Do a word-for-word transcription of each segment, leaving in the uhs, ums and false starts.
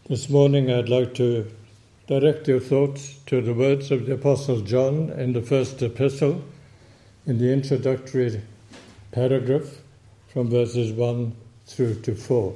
This morning I'd like to direct your thoughts to the words of the Apostle John in the first epistle, in the introductory paragraph from verses one through to four.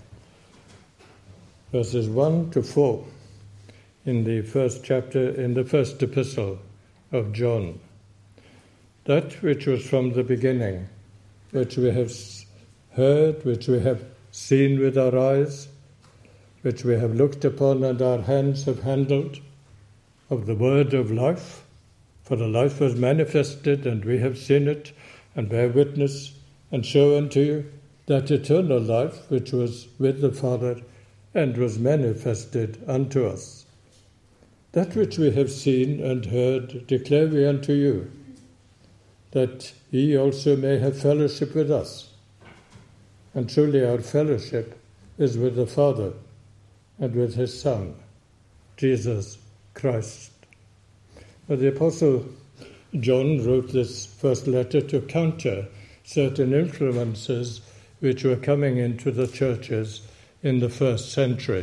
Verses one to four in the first chapter, in the first epistle of John. That which was from the beginning, which we have heard, which we have seen with our eyes, which we have looked upon and our hands have handled, of the word of life. For the life was manifested, and we have seen it, and bear witness, and show unto you that eternal life which was with the Father, and was manifested unto us. That which we have seen and heard declare we unto you, that ye also may have fellowship with us. And truly our fellowship is with the Father, and with his Son, Jesus Christ. But the Apostle John wrote this first letter to counter certain influences which were coming into the churches in the first century.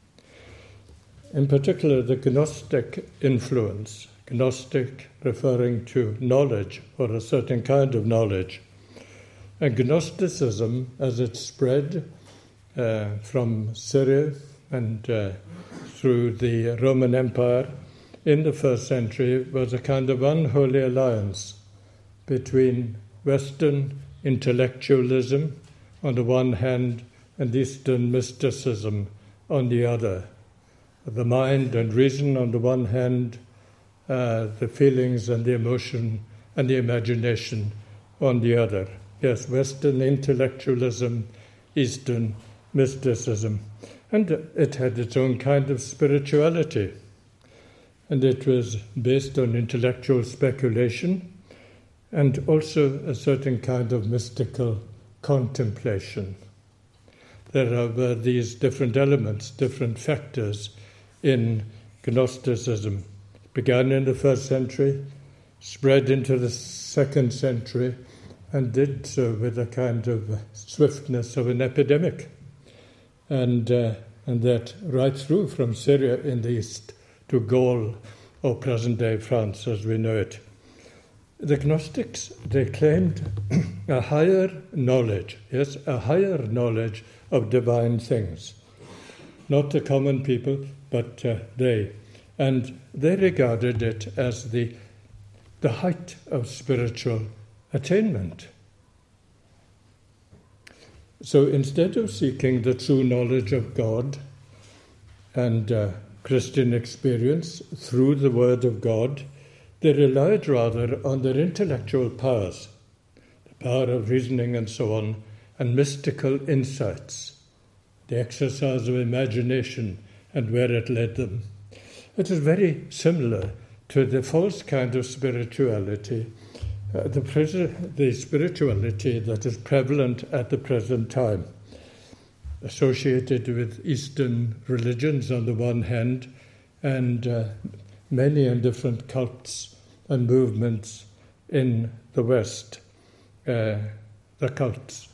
In particular, the Gnostic influence, Gnostic referring to knowledge, or a certain kind of knowledge. And Gnosticism, as it spread uh, from Syria, and uh, through the Roman Empire in the first century, was a kind of unholy alliance between Western intellectualism on the one hand and Eastern mysticism on the other. The mind and reason on the one hand, uh, the feelings and the emotion and the imagination on the other. Yes, Western intellectualism, Eastern mysticism. And it had its own kind of spirituality. And it was based on intellectual speculation and also a certain kind of mystical contemplation. There are these different elements, different factors in Gnosticism. It began in the first century, spread into the second century, and did so with a kind of swiftness of an epidemic. And uh, and that right through from Syria in the east to Gaul, or present-day France as we know it. The Gnostics, they claimed a higher knowledge, yes, a higher knowledge of divine things. Not the common people, but uh, they. And they regarded it as the, the height of spiritual attainment. So instead of seeking the true knowledge of God and uh, Christian experience through the Word of God, they relied rather on their intellectual powers, the power of reasoning and so on, and mystical insights, the exercise of imagination and where it led them. It is very similar to the false kind of spirituality Uh, the, pres- the spirituality that is prevalent at the present time, associated with Eastern religions on the one hand, and uh, many and different cults and movements in the West, uh, the cults.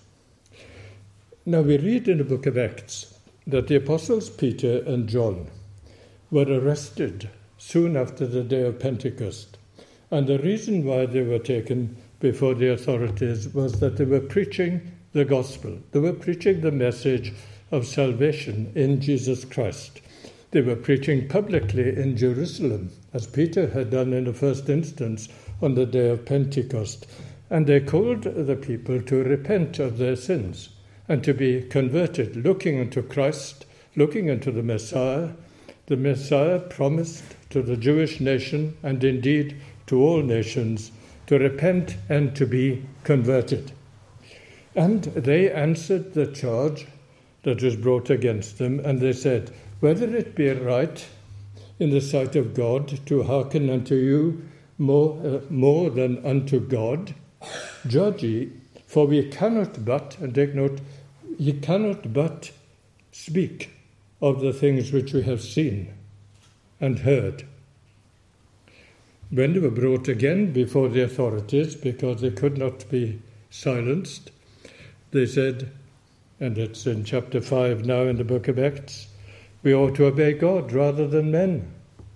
Now we read in the book of Acts that the apostles Peter and John were arrested soon after the day of Pentecost. And the reason why they were taken before the authorities was that they were preaching the gospel. They were preaching the message of salvation in Jesus Christ. They were preaching publicly in Jerusalem, as Peter had done in the first instance on the day of Pentecost. And they called the people to repent of their sins and to be converted, looking unto Christ, looking unto the Messiah, the Messiah promised to the Jewish nation and indeed to all nations, to repent and to be converted. And they answered the charge that was brought against them, and they said, whether it be right in the sight of God to hearken unto you more, uh, more than unto God, judge ye, for we cannot but, and take note, ye cannot but speak of the things which we have seen and heard. When they were brought again before the authorities, because they could not be silenced, they said, and it's in chapter five now in the book of Acts, We ought to obey God rather than men.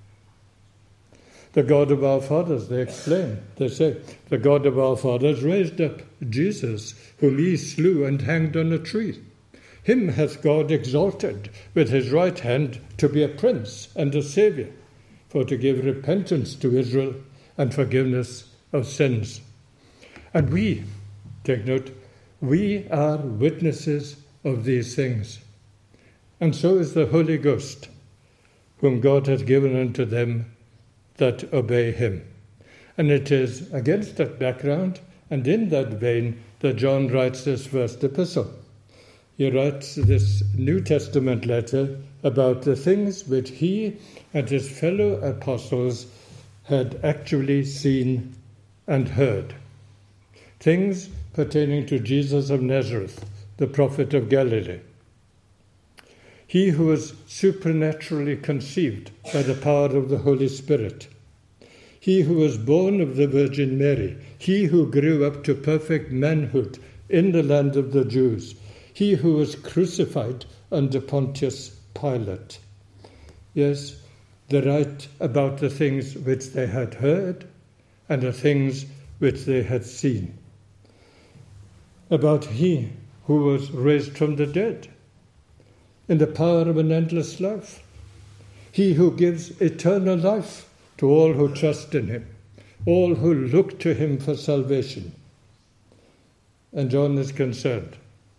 The God of our fathers, they explain, they say, the God of our fathers raised up Jesus, whom he slew and hanged on a tree. Him hath God exalted with his right hand to be a prince and a saviour, for to give repentance to Israel and forgiveness of sins. And we, take note, we are witnesses of these things. And so is the Holy Ghost, whom God hath given unto them that obey him. And it is against that background and in that vein that John writes this first epistle. He writes this New Testament letter about the things which he and his fellow apostles had actually seen and heard. Things pertaining to Jesus of Nazareth, the prophet of Galilee. He who was supernaturally conceived by the power of the Holy Spirit. He who was born of the Virgin Mary. He who grew up to perfect manhood in the land of the Jews. He who was crucified under Pontius Pilate. Yes, they write about the things which they had heard and the things which they had seen. About he who was raised from the dead in the power of an endless life. He who gives eternal life to all who trust in him, all who look to him for salvation. And John is concerned.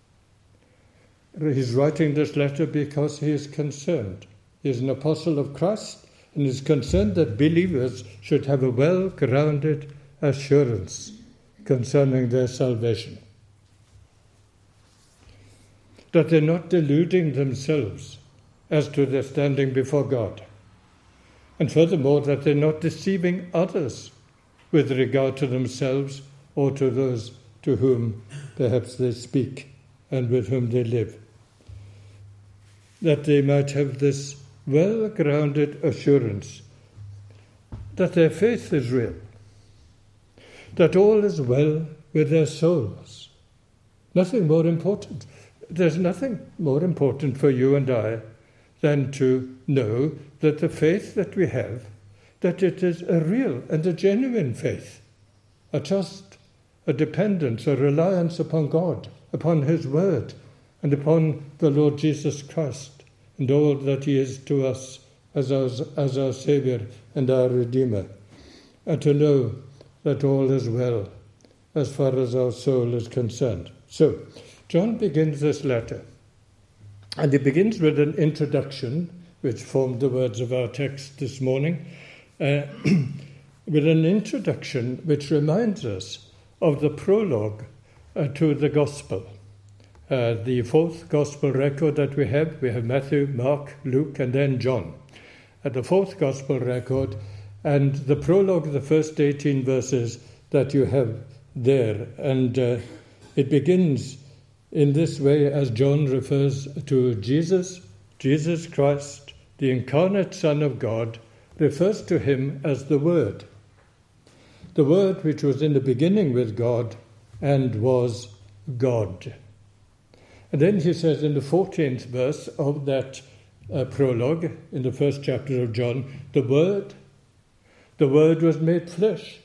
He's writing this letter because he is concerned. He is an apostle of Christ and is concerned that believers should have a well-grounded assurance concerning their salvation. That they're not deluding themselves as to their standing before God. And furthermore, that they're not deceiving others with regard to themselves or to those to whom perhaps they speak and with whom they live. That they might have this well-grounded assurance that their faith is real, that all is well with their souls. Nothing more important. There's nothing more important for you and I than to know that the faith that we have, that it is a real and a genuine faith, a trust, a dependence, a reliance upon God, upon his word, and upon the Lord Jesus Christ, and all that he is to us as our, as our Saviour and our Redeemer, and to know that all is well as far as our soul is concerned. So, John begins this letter, and he begins with an introduction, which formed the words of our text this morning, uh, with an introduction which reminds us of the prologue uh, to the Gospel. Uh, the fourth Gospel record that we have, we have Matthew, Mark, Luke, and then John. Uh, the fourth Gospel record, and the prologue, the first eighteen verses that you have there, and uh, it begins in this way as John refers to Jesus, Jesus Christ, the incarnate Son of God, refers to him as the Word. The Word which was in the beginning with God and was God. And then he says in the fourteenth verse of that uh, prologue, in the first chapter of John, the Word, the Word was made flesh,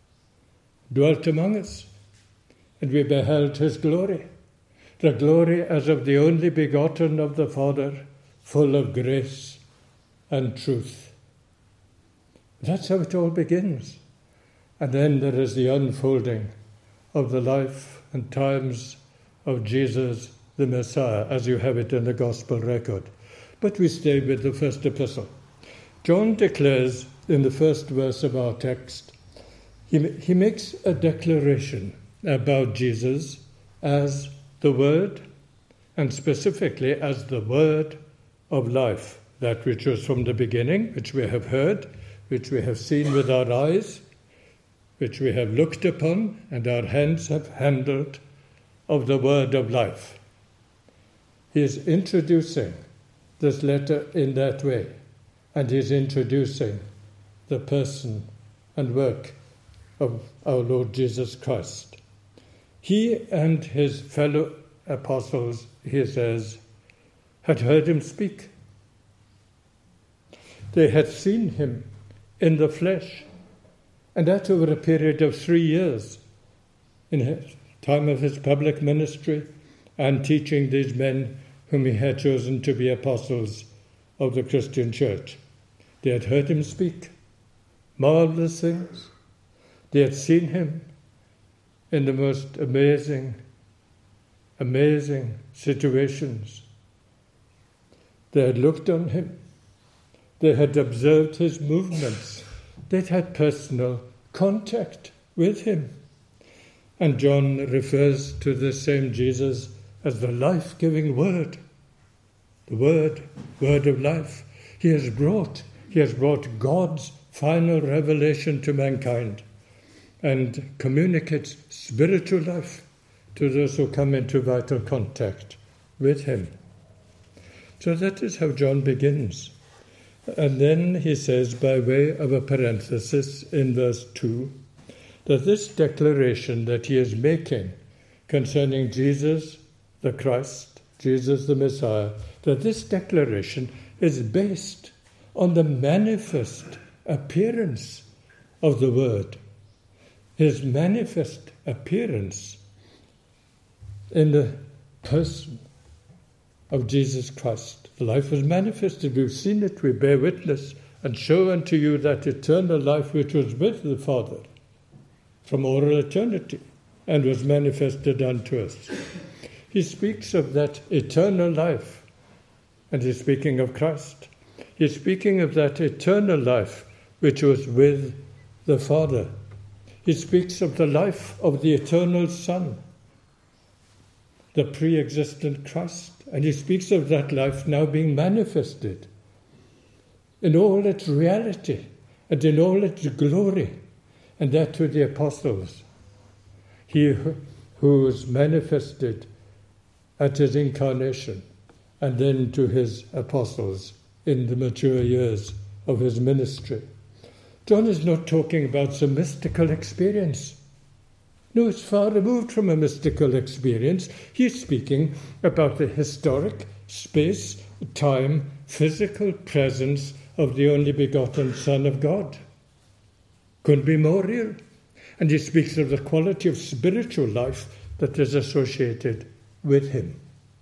dwelt among us, and we beheld his glory. The glory as of the only begotten of the Father, full of grace and truth. That's how it all begins. And then there is the unfolding of the life and times of Jesus the Messiah, as you have it in the Gospel record. But we stay with the first epistle. John declares in the first verse of our text, he, he makes a declaration about Jesus as the Word, and specifically as the Word of life, that which was from the beginning, which we have heard, which we have seen with our eyes, which we have looked upon, and our hands have handled, of the Word of life. He is introducing this letter in that way, and he is introducing the person and work of our Lord Jesus Christ. He and his fellow apostles, he says, had heard him speak. They had seen him in the flesh, and that over a period of three years, in the time of his public ministry and teaching these men whom he had chosen to be apostles of the Christian church. They had heard him speak marvelous things. They had seen him in the most amazing, amazing situations. They had looked on him. They had observed his movements. They'd had personal contact with him. And John refers to the same Jesus as the life-giving Word. The Word, Word of life. He has brought, he has brought God's final revelation to mankind and communicates spiritual life to those who come into vital contact with him. So that is how John begins. And then he says, by way of a parenthesis in verse two, that this declaration that he is making concerning Jesus the Christ, Jesus the Messiah, that this declaration is based on the manifest appearance of the Word, his manifest appearance in the person of Jesus Christ. The life was manifested, we've seen it, we bear witness, and show unto you that eternal life which was with the Father from all eternity and was manifested unto us. He speaks of that eternal life, and he's speaking of Christ. He's speaking of that eternal life which was with the Father. He speaks of the life of the eternal Son, the pre-existent Christ, and he speaks of that life now being manifested in all its reality and in all its glory, and that to the apostles. He who was manifested at his incarnation, and then to his apostles in the mature years of his ministry. John is not talking about some mystical experience. No, it's far removed from a mystical experience. He's speaking about the historic space, time, physical presence of the only begotten Son of God. Couldn't be more real. And he speaks of the quality of spiritual life that is associated with him.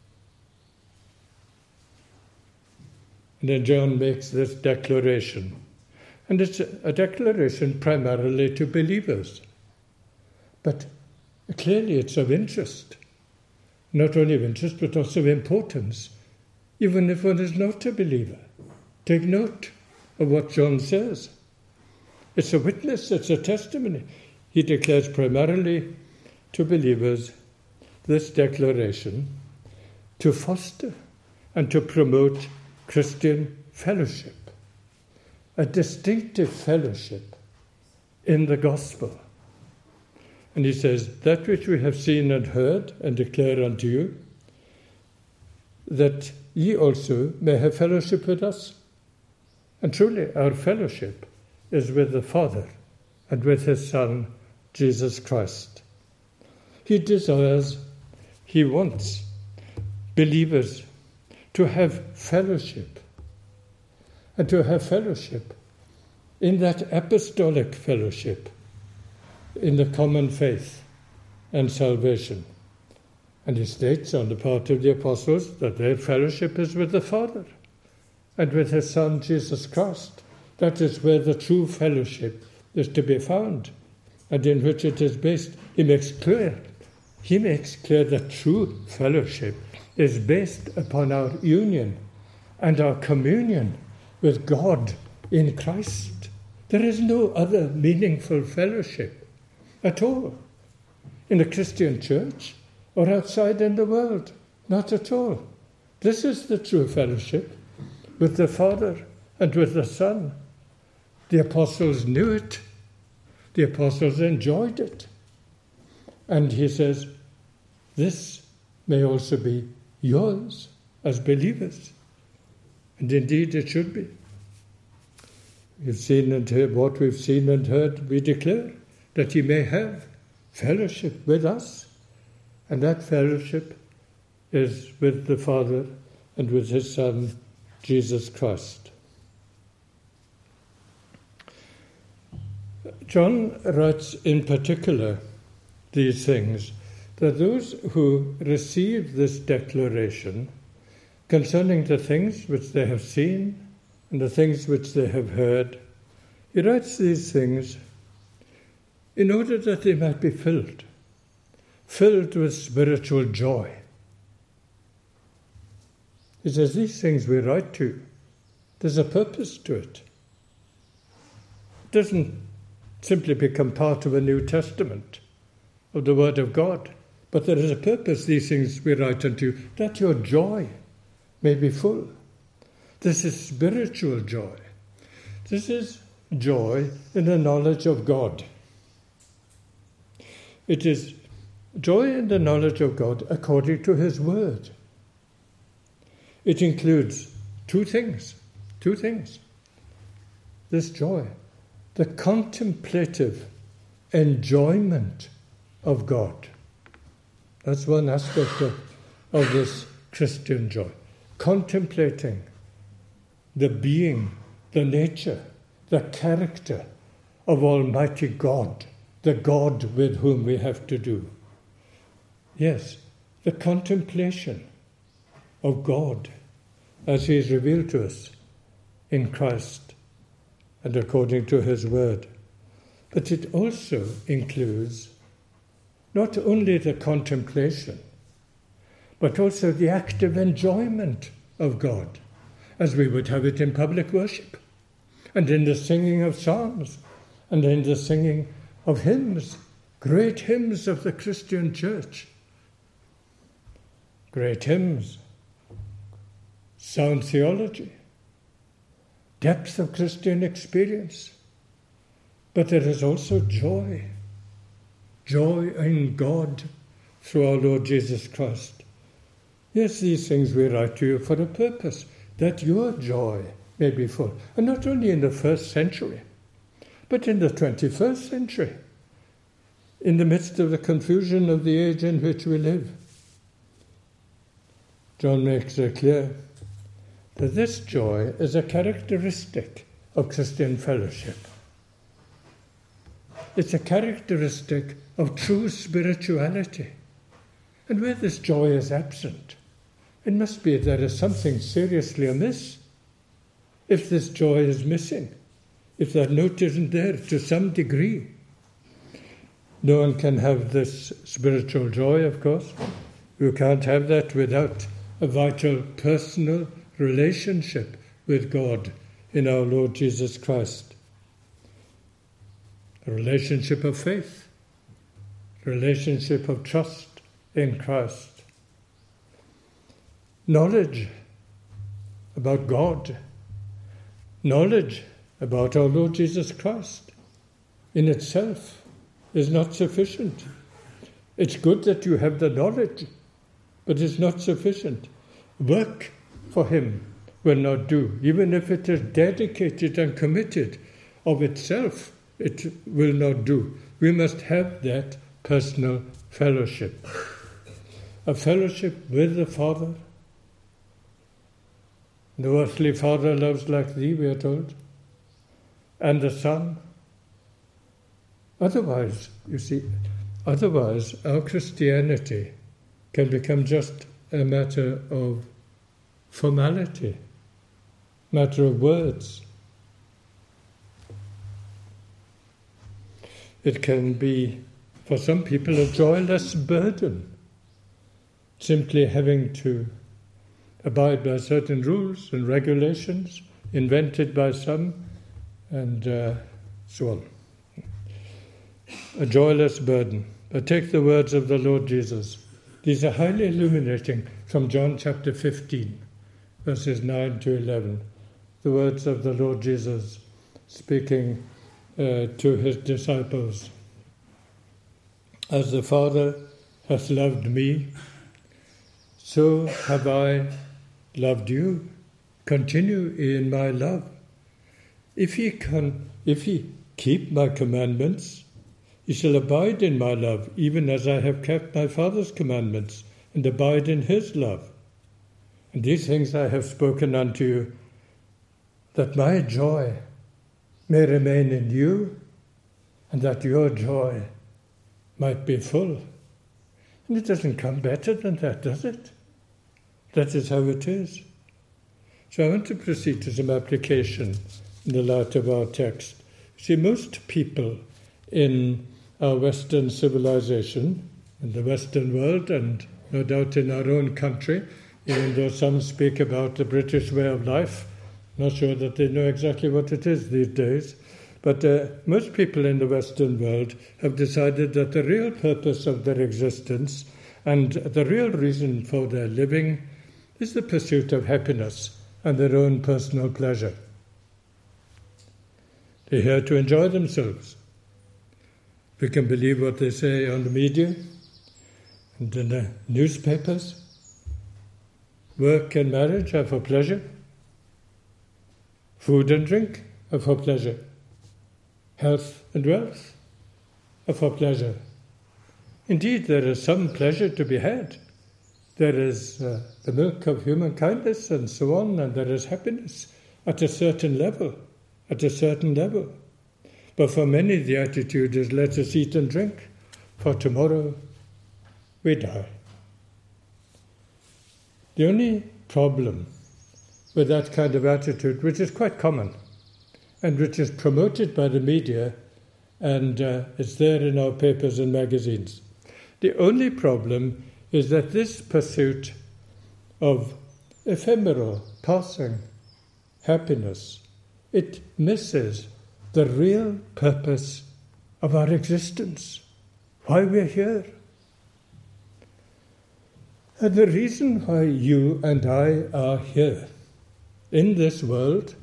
And then John makes this declaration. And it's a declaration primarily to believers. But clearly it's of interest. Not only of interest, but also of importance, even if one is not a believer. Take note of what John says. It's a witness, it's a testimony. He declares primarily to believers this declaration to foster and to promote Christian fellowship, a distinctive fellowship in the gospel. And he says, that which we have seen and heard and declare unto you, that ye also may have fellowship with us. And truly our fellowship is with the Father and with his Son, Jesus Christ. He desires, he wants believers to have fellowship, and to have fellowship in that apostolic fellowship, in the common faith and salvation. And he states on the part of the apostles that their fellowship is with the Father and with his Son, Jesus Christ. That is where the true fellowship is to be found, and in which it is based. He makes clear, he makes clear that true fellowship is based upon our union and our communion with God in Christ. There is no other meaningful fellowship at all in the Christian church or outside in the world. Not at all. This is the true fellowship with the Father and with the Son. The apostles knew it. The apostles enjoyed it. And he says, this may also be yours as believers. And indeed it should be. We've seen and heard what we've seen and heard, we declare that he may have fellowship with us. And that fellowship is with the Father and with his Son, Jesus Christ. John writes in particular these things, that those who receive this declaration concerning the things which they have seen and the things which they have heard, he writes these things in order that they might be filled, filled with spiritual joy. He says, these things we write to you. There's a purpose to it. It doesn't simply become part of a New Testament, of the Word of God, but there is a purpose, these things we write unto you, that your joy may be full. This is spiritual joy. This is joy in the knowledge of God. It is joy in the knowledge of God according to His Word. It includes two things, two things. This joy, the contemplative enjoyment of God. That's one aspect of, of this Christian joy. Contemplating the being, the nature, the character of Almighty God, the God with whom we have to do. Yes, the contemplation of God as He is revealed to us in Christ and according to His Word. But it also includes not only the contemplation, but also the active enjoyment of God, as we would have it in public worship, and in the singing of psalms, and in the singing of hymns, great hymns of the Christian church. Great hymns, sound theology, depth of Christian experience. But there is also joy, joy in God through our Lord Jesus Christ. Yes, these things we write to you for a purpose, that your joy may be full. And not only in the first century, but in the twenty-first century, in the midst of the confusion of the age in which we live. John makes it clear that this joy is a characteristic of Christian fellowship. It's a characteristic of true spirituality. And where this joy is absent, it must be there is something seriously amiss. If this joy is missing, if that note isn't there to some degree. No one can have this spiritual joy, of course. You can't have that without a vital personal relationship with God in our Lord Jesus Christ. A relationship of faith, a relationship of trust in Christ. Knowledge about God, knowledge about our Lord Jesus Christ in itself is not sufficient. It's good that you have the knowledge, but it's not sufficient. Work for Him will not do. Even if it is dedicated and committed of itself, it will not do. We must have that personal fellowship. A fellowship with the Father. No earthly father loves like thee, we are told. And the Son. Otherwise, you see, otherwise our Christianity can become just a matter of formality, matter of words. It can be, for some people, a joyless burden, simply having to abide by certain rules and regulations invented by some, and uh, so on. A joyless burden. But take the words of the Lord Jesus. These are highly illuminating from John chapter fifteen, verses nine to eleven. The words of the Lord Jesus speaking uh, to his disciples. As the Father hath loved me, so have I loved you. Continue in my love. If ye can, if ye keep my commandments, ye shall abide in my love, even as I have kept my Father's commandments, and abide in his love. And these things I have spoken unto you, that my joy may remain in you, and that your joy might be full. And it doesn't come better than that, does it? That is how it is. So I want to proceed to some application in the light of our text. See, most people in our Western civilization, in the Western world, and no doubt in our own country, even though some speak about the British way of life, not sure that they know exactly what it is these days, but uh, most people in the Western world have decided that the real purpose of their existence and the real reason for their living is the pursuit of happiness and their own personal pleasure. They're here to enjoy themselves. We can believe what they say on the media and in the newspapers. Work and marriage are for pleasure. Food and drink are for pleasure. Health and wealth are for pleasure. Indeed, there is some pleasure to be had. There is uh, the milk of human kindness and so on, and there is happiness at a certain level, at a certain level. But for many, the attitude is, let us eat and drink, for tomorrow we die. The only problem with that kind of attitude, which is quite common, and which is promoted by the media, and uh, it's there in our papers and magazines. The only problem is that this pursuit of ephemeral, passing happiness, it misses the real purpose of our existence, why we're here. And the reason why you and I are here in this world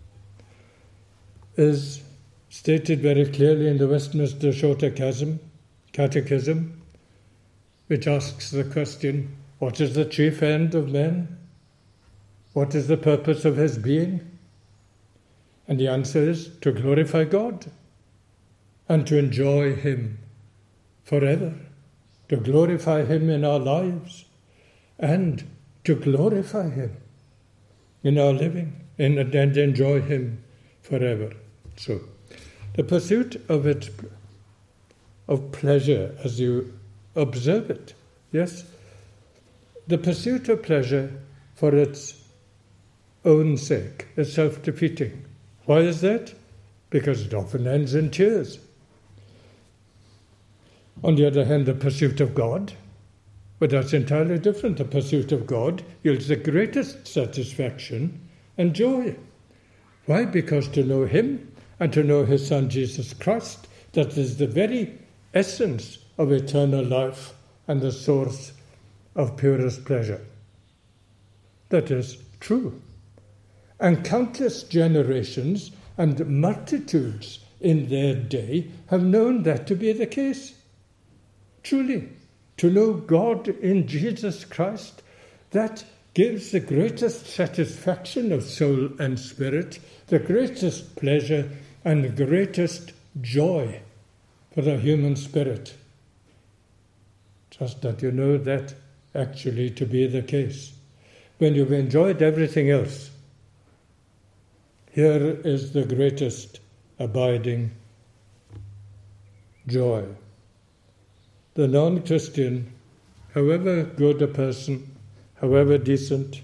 is stated very clearly in the Westminster Shorter Catechism, which asks the question, what is the chief end of man? What is the purpose of his being? And the answer is to glorify God and to enjoy Him forever, to glorify Him in our lives and to glorify Him in our living and, and enjoy Him forever. So, the pursuit of it, of pleasure as you observe it, yes, the pursuit of pleasure for its own sake is self-defeating. Why is that? Because it often ends in tears. On the other hand, the pursuit of God, but that's entirely different. The pursuit of God yields the greatest satisfaction and joy. Why? Because to know Him and to know His Son Jesus Christ, that is the very essence of eternal life and the source of purest pleasure. That is true. And countless generations and multitudes in their day have known that to be the case. Truly, to know God in Jesus Christ, that gives the greatest satisfaction of soul and spirit, the greatest pleasure and the greatest joy for the human spirit. Just that you know that actually to be the case. When you've enjoyed everything else, here is the greatest abiding joy. The non-Christian, however good a person, however decent,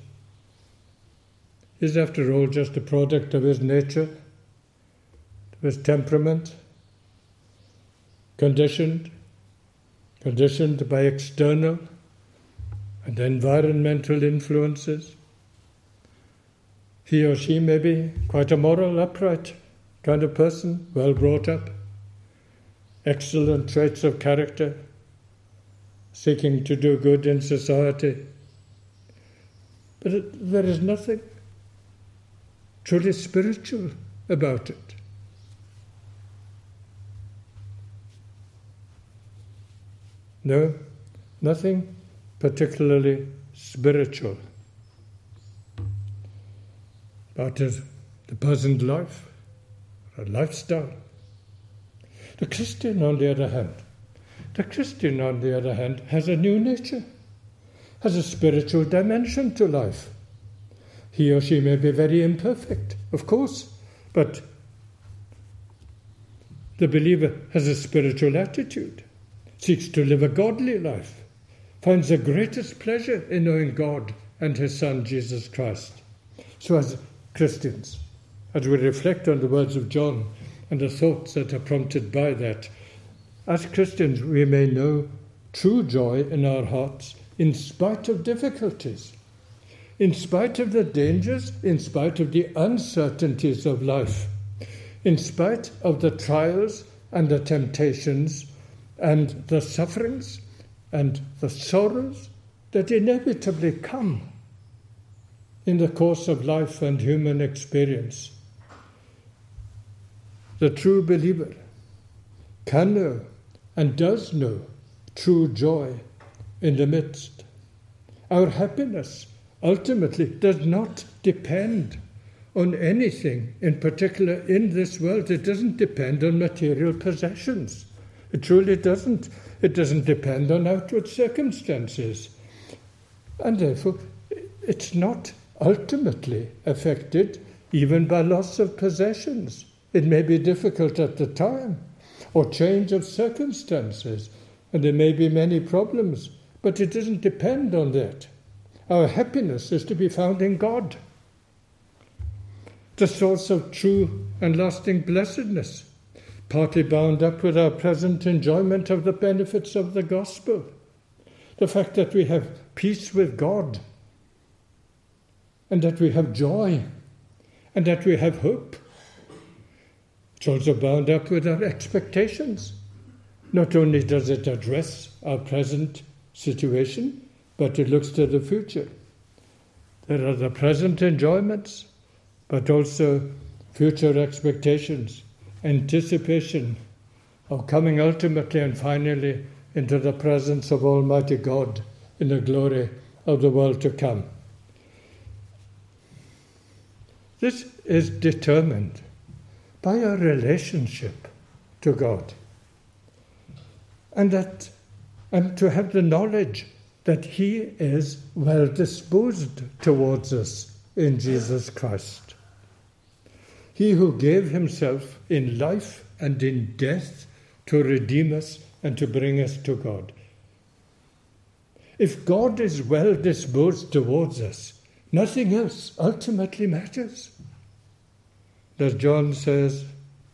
is after all just a product of his nature, of his temperament, conditioned, conditioned by external and environmental influences. He or she may be quite a moral, upright kind of person, well brought up, excellent traits of character, seeking to do good in society. But it, there is nothing truly spiritual about it. No, nothing particularly spiritual about the present life, a lifestyle. The Christian, on the other hand, the Christian, on the other hand, has a new nature, has a spiritual dimension to life. He or she may be very imperfect, of course, but the believer has a spiritual attitude, seeks to live a godly life, finds the greatest pleasure in knowing God and his Son, Jesus Christ. So as Christians, as we reflect on the words of John and the thoughts that are prompted by that, as Christians we may know true joy in our hearts in spite of difficulties, in spite of the dangers, in spite of the uncertainties of life, in spite of the trials and the temptations and the sufferings and the sorrows that inevitably come in the course of life and human experience. The true believer can know and does know true joy in the midst. Our happiness ultimately does not depend on anything in particular in this world. It doesn't depend on material possessions. It truly doesn't. It doesn't depend on outward circumstances. And therefore, it's not ultimately affected even by loss of possessions. It may be difficult at the time, or change of circumstances, and there may be many problems, but it doesn't depend on that. Our happiness is to be found in God, the source of true and lasting blessedness, partly bound up with our present enjoyment of the benefits of the gospel, the fact that we have peace with God, and that we have joy, and that we have hope. It's also bound up with our expectations. Not only does it address our present situation, but it looks to the future. There are the present enjoyments, but also future expectations, anticipation of coming ultimately and finally into the presence of Almighty God in the glory of the world to come. This is determined by our relationship to God, and that, and to have the knowledge that He is well disposed towards us in Jesus Christ. He who gave Himself in life and in death to redeem us and to bring us to God. If God is well disposed towards us, nothing else ultimately matters. As John says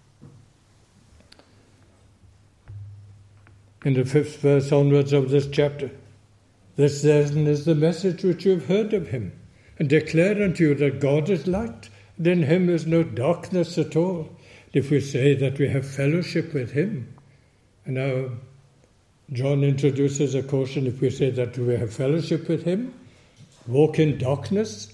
in the fifth verse onwards of this chapter, this then is the message which you have heard of Him, and declare unto you that God is light, and in Him is no darkness at all. If we say that we have fellowship with Him, and now John introduces a caution, if we say that we have fellowship with Him, walk in darkness,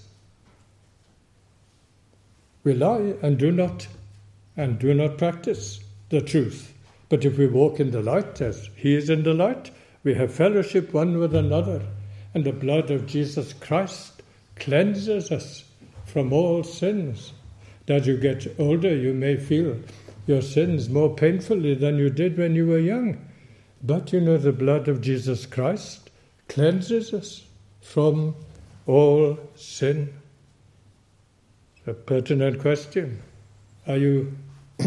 we lie and do not and do not practice the truth. But if we walk in the light as He is in the light, we have fellowship one with another, and the blood of Jesus Christ cleanses us from all sins. As you get older, you may feel your sins more painfully than you did when you were young. But you know, the blood of Jesus Christ cleanses us from all sin. A pertinent question. Are you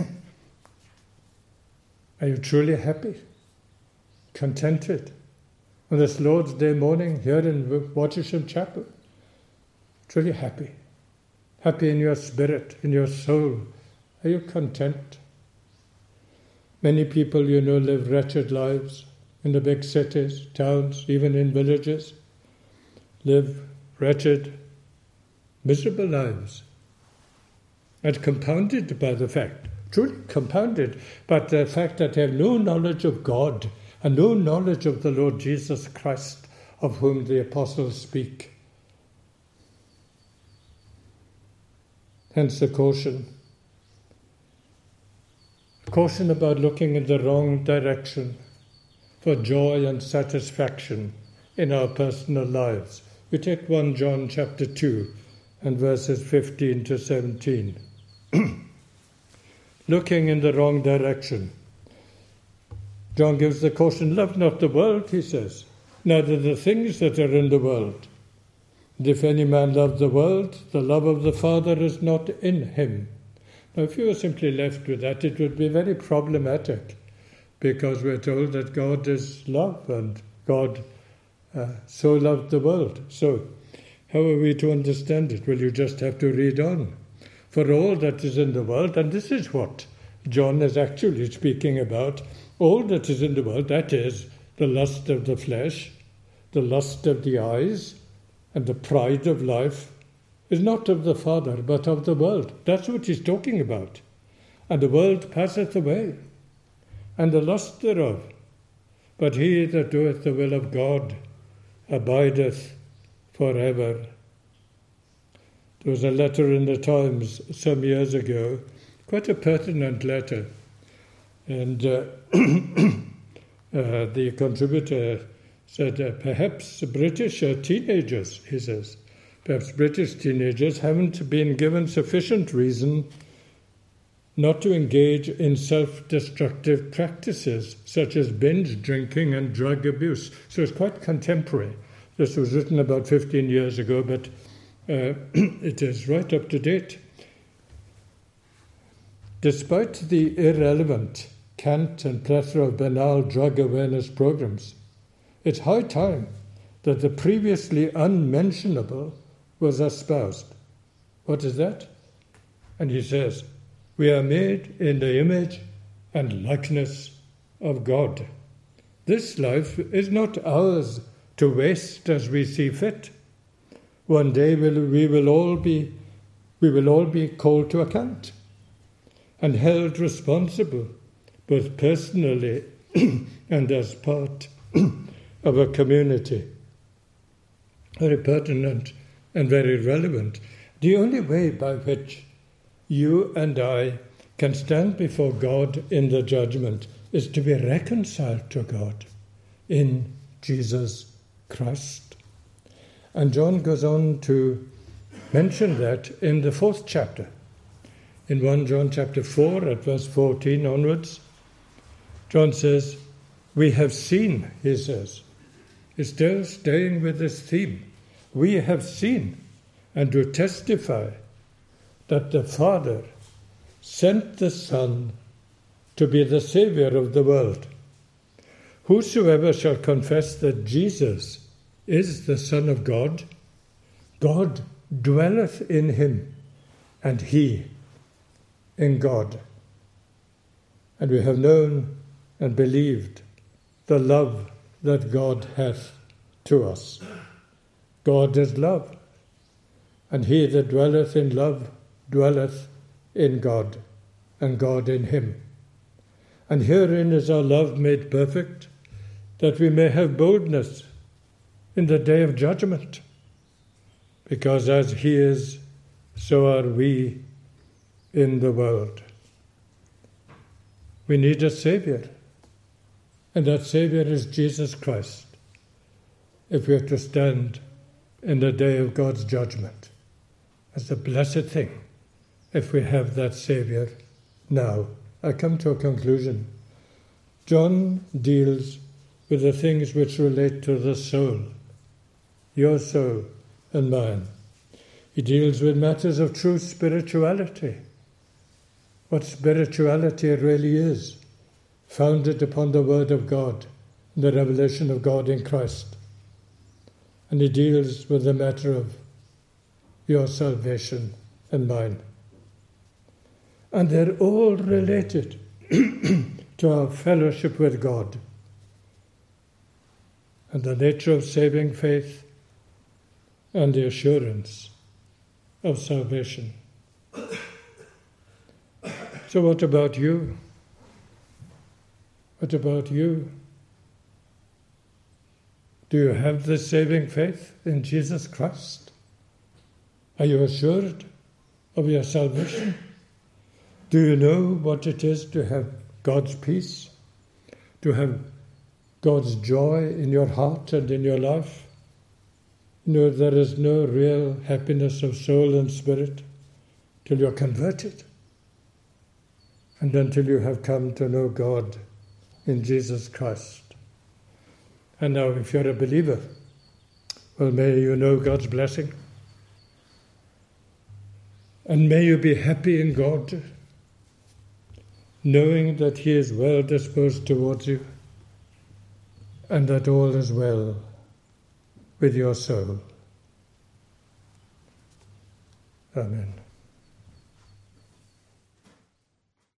are you truly happy, contented on this Lord's Day morning here in Watersham Chapel? Truly happy, happy in your spirit, in your soul. Are you content? Many people, you know, live wretched lives in the big cities, towns, even in villages. Live wretched, miserable lives. And compounded by the fact, truly compounded by the fact that they have no knowledge of God and no knowledge of the Lord Jesus Christ, of whom the apostles speak. Hence the caution. Caution about looking in the wrong direction for joy and satisfaction in our personal lives. We take First John chapter two and verses fifteen to seventeen. Looking in the wrong direction. John gives the caution, love not the world, he says, neither the things that are in the world. And if any man love the world, the love of the Father is not in him. Now, if you were simply left with that, it would be very problematic, because we're told that God is love and God uh, so loved the world. So, how are we to understand it? Well, you just have to read on. For all that is in the world, and this is what John is actually speaking about, all that is in the world, that is the lust of the flesh, the lust of the eyes, and the pride of life, is not of the Father, but of the world. That's what he's talking about. And the world passeth away, and the lust thereof. But he that doeth the will of God abideth forever. There was a letter in the Times some years ago, quite a pertinent letter, and uh, uh, the contributor said, uh, perhaps British uh, teenagers, he says, perhaps British teenagers haven't been given sufficient reason not to engage in self-destructive practices such as binge drinking and drug abuse. So it's quite contemporary. This was written about fifteen years ago, but uh, it is right up to date. Despite the irrelevant cant and plethora of banal drug awareness programs, it's high time that the previously unmentionable was espoused. What is that? And he says, we are made in the image and likeness of God. This life is not ours to waste as we see fit. One day we'll, we will all be, we will all be called to account and held responsible, both personally and as part of a community. Very pertinent and very relevant. The only way by which you and I can stand before God in the judgment is to be reconciled to God in Jesus Christ. And John goes on to mention that in the fourth chapter. In First John chapter four, at verse fourteen onwards, John says, we have seen, he says, he's still staying with this theme. We have seen and do testify that the Father sent the Son to be the Saviour of the world. Whosoever shall confess that Jesus is the Son of God, God dwelleth in him, and he in God. And we have known and believed the love that God hath to us. God is love, and he that dwelleth in love dwelleth in God, and God in him. And herein is our love made perfect, that we may have boldness in the day of judgment, because as he is, so are we in the world. We need a Saviour, and that Saviour is Jesus Christ, if we are to stand in the day of God's judgment. It's a blessed thing if we have that Saviour now. I come to a conclusion. John deals with the things which relate to the soul, your soul and mine. He deals with matters of true spirituality, what spirituality really is, founded upon the Word of God, the revelation of God in Christ. And he deals with the matter of your salvation and mine. And they're all related to our fellowship with God and the nature of saving faith and the assurance of salvation. So what about you? What about you? Do you have this saving faith in Jesus Christ? Are you assured of your salvation? Do you know what it is to have God's peace? To have God's joy in your heart and in your life? You know, there is no real happiness of soul and spirit till you're converted, and until you have come to know God in Jesus Christ. And now, if you're a believer, well, may you know God's blessing. And may you be happy in God knowing that He is well disposed towards you and that all is well with your soul. Amen.